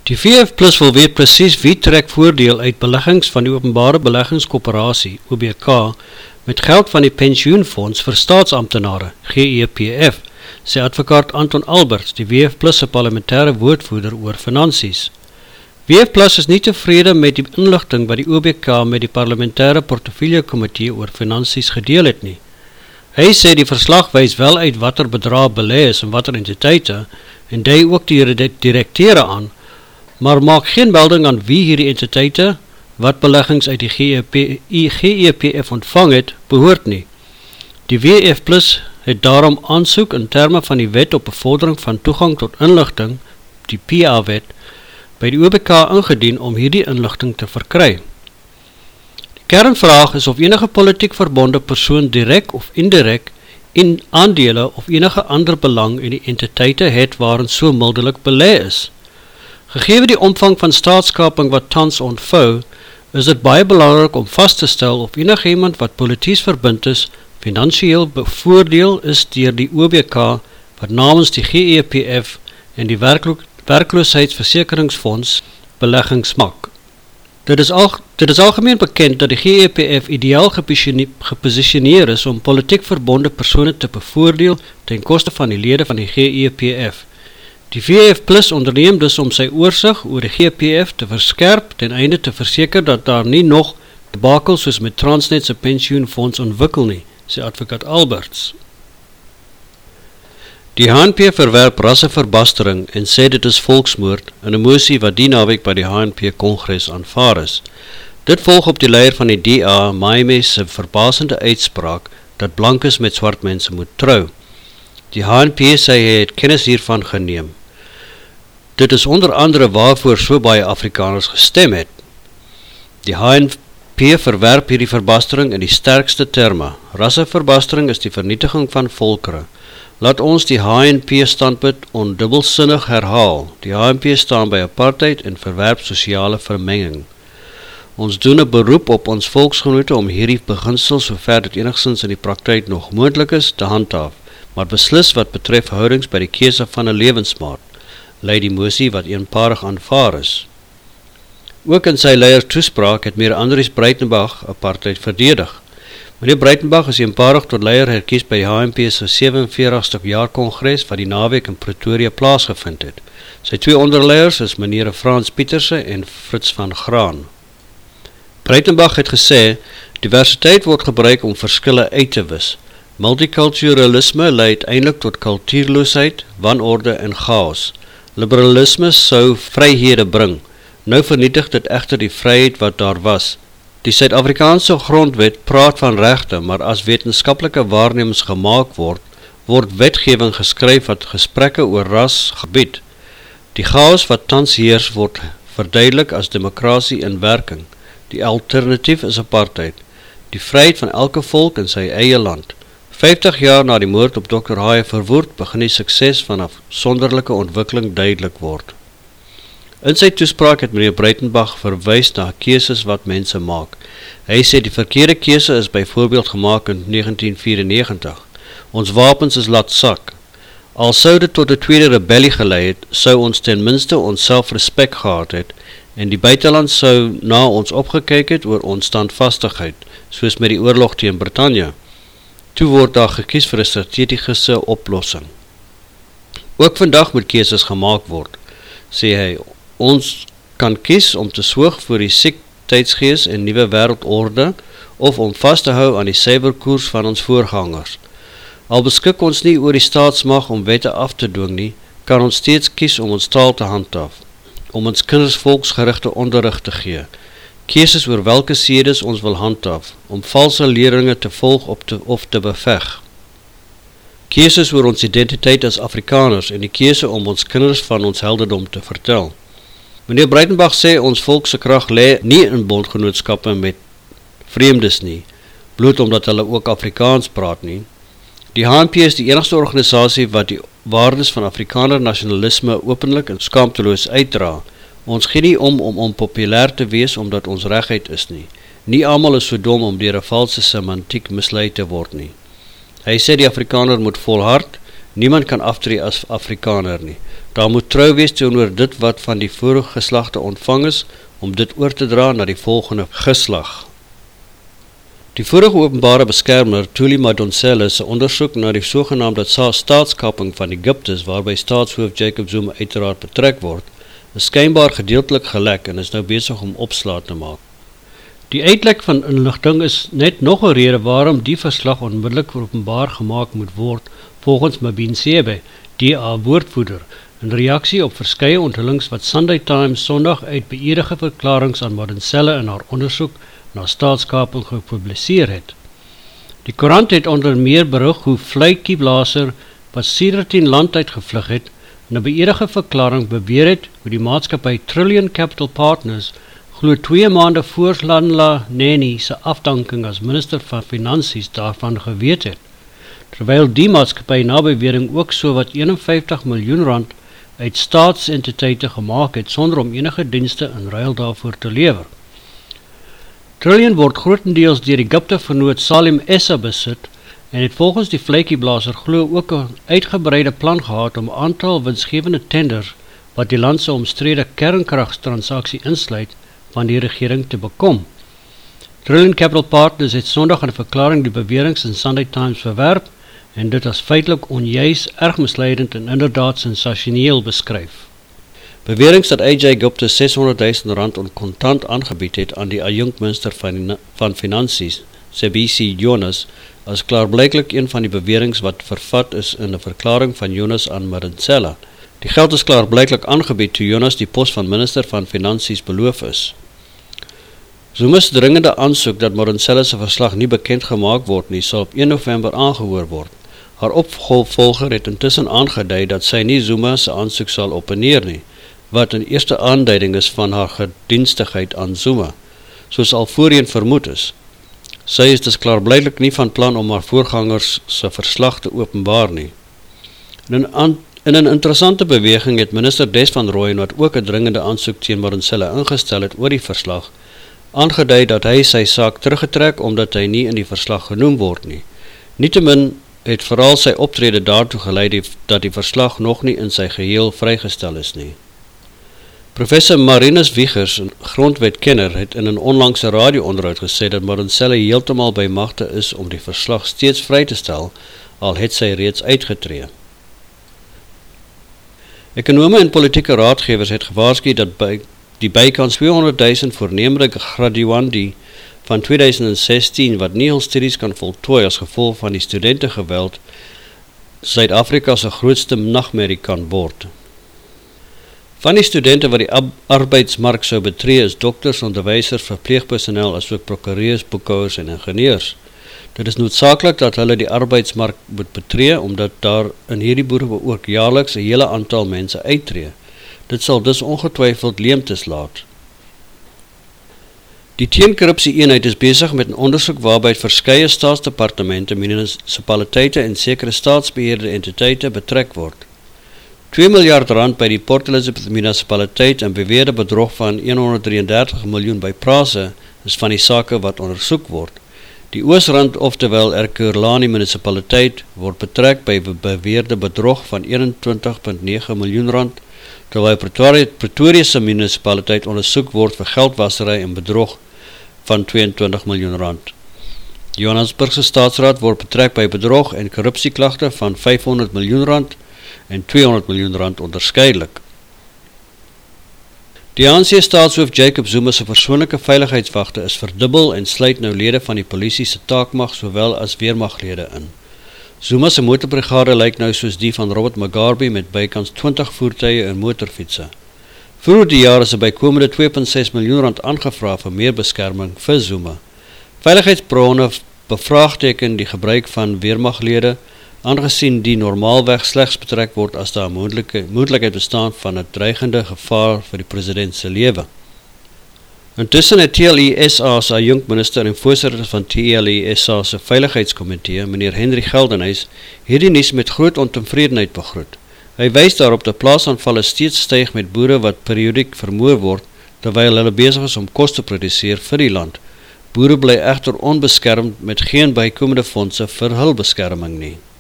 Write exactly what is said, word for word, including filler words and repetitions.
Die V F Plus wil weet presies wie trek voordeel uit beleggings van die Openbare Beleggingskoöperasie, O B K, met geld van die Pensioenfonds vir Staatsamptenare, G E P F, sê advokaat Anton Alberts, die V F Plus se parlementêre woordvoerder oor finansies. V F Plus is nie tevrede met die inligting wat die O B K met die parlementêre portefeulje komitee oor finansies gedeel het nie. Hy sê die verslag wys wel uit watter bedrag belê is en watter entiteite, en dui ook die direkteure aan, maar maak geen melding aan wie hierdie entiteite, wat beleggings uit die G E P F ontvang het, behoort nie. Die V F Plus het daarom aansoek in terme van die wet op bevordering van toegang tot inligting, die P A-wet, by die O B K ingedien om hierdie inligting te verkry. Die kernvraag is of enige politiek verbonde persoon direk of indirek in aandele of enige ander belang in die entiteite het waarin so mildelik belê is. Gegewe die omvang van staatskaping wat tans ontvou, is dit baie belangrik om vas te stel of enige iemand wat polities verbind is, finansiëel bevoordeel is deur die O B K wat namens die G E P F en die werklo werkloosheidsversekeringsfonds beleggings maak. Dit is, al, dit is algemeen bekend dat die G E P F ideaal geposisioneer is om politiek verbonde persone te bevoordeel ten koste van die lede van die G E P F. Die V F Plus onderneem dus om sy oorsig oor die G E P F te verskerp ten einde te verseker dat daar nie nog debakel soos met Transnet se pensioenfonds ontwikkel nie, sê advokaat Alberts. Die H N P verwerp rasseverbastering en sê dit is volksmoord, in 'n mosie wat die naweek by die H N P-kongres aanvaar is. Dit volg op die leier van die D A, Maime, se verbasende uitspraak dat blankes met swart mense moet trou. Die H N P sê hy het kennis hiervan geneem. Dit is onder andere waarvoor so baie Afrikaners gestem het. Die H N P verwerp hierdie verbastering in die sterkste terme. Rasseverbastering is die vernietiging van volkere. Laat ons die H N P standpunt ondubbelsinnig herhaal. Die H N P staan by apartheid en verwerp sosiale vermenging. Ons doen 'n beroep op ons volksgenote om hierdie beginsel sover dit enigstens in die praktyk nog moontlik is te handhaaf, maar beslis wat betref verhoudings by die keuse van 'n lewensmaat, lei die mosie wat eenparig aanvaar is. Ook in sy leier toespraak het meneer Andries Breitenbach apartheid verdedig. Meneer Breitenbach is eenparig tot leier herkies by die H N P se sewe en veertigste jaar kongres wat die naweek in Pretoria plaasgevind het. Sy twee onderleiers is meneer Frans Pieterse en Fritz van Graan. Breitenbach het gesê, diversiteit word gebruik om verskille uit te wis. Multiculturalisme lei uiteindelik tot kultuurloosheid, wanorde en chaos. Liberalisme sou vryhede bring. Nou vernietig dit egter die vryheid wat daar was. Die Suid-Afrikaanse grondwet praat van regte, maar as wetenskaplike waarnemings gemaak word, word wetgewing geskryf wat gesprekke oor ras gebied. Die chaos wat tans heers word verduidelik as demokrasie in werking. Die alternatief is apartheid, die vryheid van elke volk in sy eie land. vyftig jaar na die moord op dokter Haie Verwoerd begin die sukses van 'n sonderlike ontwikkeling duidelik word. In sy toespraak het meneer Breitenbach verwys na keuses wat mense maak. Hy sê die verkeerde keuse is byvoorbeeld gemaak in negentien vyerennegentig. Ons wapens is laat sak. Al sou dit tot 'n tweede rebellie gelei het, sou ons ten minste ons selfrespek gehad het en die buiteland sou na ons opgekyk het oor ons standvastigheid, soos met die oorlog teen Brittanje. Toe word daar gekies vir 'n strategiese oplossing. Ook vandag moet keuses gemaak word, sê hy. Ons kan kies om te sorg vir die siek tydsgees en nuwe wêreldorde of om vas te hou aan die suiwerkoers van ons voorgangers. Al beskik ons nie oor die staatsmag om wette af te dwing nie, kan ons steeds kies om ons taal te handhaaf, om ons kinders volksgerigte onderrig te gee, keuses oor welke sedes ons wil handhaaf, om valse leringe te volg op te, of te beveg. Keuses oor ons identiteit as Afrikaners en die keuse om ons kinders van ons heldendom te vertel. Meneer Breitenbach sê ons volk se krag lê nie in bondgenootskappe met vreemdes nie, bloot omdat hulle ook Afrikaans praat nie. Die H N P is die enigste organisasie wat die waardes van Afrikaner nasionalisme openlik en skaamteloos uitdra. Ons gee nie om om onpopulêr te wees omdat ons reguit is nie. Nie almal is so dom om deur 'n valse semantiek mislei te word nie. Hy sê die Afrikaner moet volhard, niemand kan aftree as Afrikaner nie. Daar moet trou wees teenoor dit wat van die vorige geslagte ontvang is, om dit oor te dra na die volgende geslag. Die vorige openbare beskermer, Thuli Madonsela, se ondersoek na die sogenaamde staatskaping van Egypte, waarby staatshoof Jacob Zuma uiteraard betrek word, is skynbaar gedeeltelik gelek en is nou besig om opslaat te maak. Die uitlek van inligting is net nog 'n rede waarom die verslag onmiddellik openbaar gemaak moet word, volgens Mabin Sebe, D A woordvoerder, in reaksie op verskeie onthullings wat Sunday Times Sondag uit beëdigde verklarings aan Madonsela in haar ondersoek na staatskaping gepubliseer het. Die koerant het onder meer berig hoe Vletjie Blaser, wat sedertien land uitgevlug het, in 'n beëdigde verklaring beweer het hoe die maatskappy Trillion Capital Partners glo twee maande voor Landla Neni se afdanking as minister van Finansies daarvan geweet het, terwyl die maatskappy na bewering ook so wat eenenvyftig miljoen rand uit staatsentiteite gemaak het sonder om enige dienste in ruil daarvoor te lewer. Trillion word grotendeels deur Egypte vernoot Salim Essa besit en het volgens die Vletjie Blaser glo ook 'n uitgebreide plan gehad om 'n aantal winsgewende tenders wat die land se omstrede kernkragtransaksie insluit van die regering te bekom. Trillion Capital Partners het Sondag in 'n verklaring die beweringe in Sunday Times verwerp en dit as feitelik onjuis, erg misleidend en inderdaad sensasioneel beskryf. Beweringe dat A J Egypte seshonderdduisend rand on kontant aangebied het aan die adjunkminister van, van Finansies, Sebisi Jonas, as klaarblyklik een van die beweringe wat vervat is in 'n verklaring van Jonas aan Madonsela. Die geld is klaarblyklik aangebied toe Jonas die pos van minister van Finansies beloof is. Zuma's dringende aansoek dat Madonsela se verslag nie bekend gemaak word nie, sal op een November aangehoor word. Haar opvolger het intussen aangedui dat sy nie Zuma se aansoek sal opneer nie, wat 'n eerste aanduiding is van haar gedienstigheid aan Zuma, soos al voorheen vermoed is. Sy is dus klaarblyklik nie van plan om haar voorgangers se verslag te openbaar nie. In 'n In 'n interessante beweging het minister Des van Rooyen, wat ook 'n dringende aansoek teen Madonsela ingestel het oor die verslag, aangedui dat hy sy saak teruggetrek omdat hy nie in die verslag genoem word nie. Nietemin het veral sy optrede daartoe gelei dat die verslag nog nie in sy geheel vrygestel is nie. Professor Marinus Wiegers, 'n grondwetkenner, het in 'n onlangse radio-onderhoud gesê dat Madonsela heeltemal by magte is om die verslag steeds vry te stel, al het sy reeds uitgetree. Ekonome en politieke raadgewers het gewaarsku dat by die bykans tweehonderdduisend voornemende graduandi van tweeduisend sestien wat nie hul studies kan voltooi as gevolg van die studentegeweld Suid-Afrika se grootste nagmerrie kan word. Van die studente wat die arbeidsmark sou betree is dokters, onderwysers, verpleegpersoneel asook prokureurs, boekhouers en ingenieurs. Dit is noodsaaklik dat hulle die arbeidsmark moet betree, omdat daar in hierdie beroepe ook jaarliks 'n hele aantal mense uittreë. Dit sal dus ongetwyfeld leemtes laat. Die teenkorrupsie-eenheid is besig met 'n ondersoek waarby verskeie staatsdepartemente, munisipaliteite en sekere staatsbeheerde entiteite betrek word. twee miljard rand by die Port Elizabeth munisipaliteit en beweerde bedrog van honderddraieëndertig miljoen by Prase is van die sake wat ondersoek word. Die Oosrand, oftewel Ekurhuleni munisipaliteit, word betrek by beweerde bedrog van eenentwintig komma nege miljoen rand, terwyl Pretoria, Pretoria se munisipaliteit ondersoek word vir geldwasery en bedrog van tweeëntwintig miljoen rand. Johannesburg se staatsraad word betrek by bedrog en korrupsieklagte van vyfhonderd miljoen rand en tweehonderd miljoen rand onderskeidelik. Die A N C-staatshoof Jacob Zuma se persoonlike veiligheidswagte is verdubbel en sluit nou lede van die polisie se taakmag sowel as weermaglede in. Zuma se motorbrigade lyk nou soos die van Robert Mugabe met bykans twintig voertuie en motorfietsse. Vroeger die jaar is 'n bykomende twee komma ses miljoen rand aangevra vir meer beskerming vir Zuma. Veiligheidsbronne bevraagteken die gebruik van weermaglede, aangesien die normaalweg slegs betrek word as daar 'n moontlike moontlikheid bestaan van 'n dreigende gevaar vir die president se lewe. Intussen het T L I S A se adjunkminister en voorsitter van T L I S A se veiligheidskomitee, meneer Henry Geldenhuys, hierdie nuus met groot ontevredenheid begroet. Hy wys daarop dat plaasaanvalle steeds styg met boere wat periodiek vermoor word, terwyl hulle besig is om kos te produseer vir die land. Boere bly egter onbeskermd met geen bykomende fondse vir hul beskerming nie.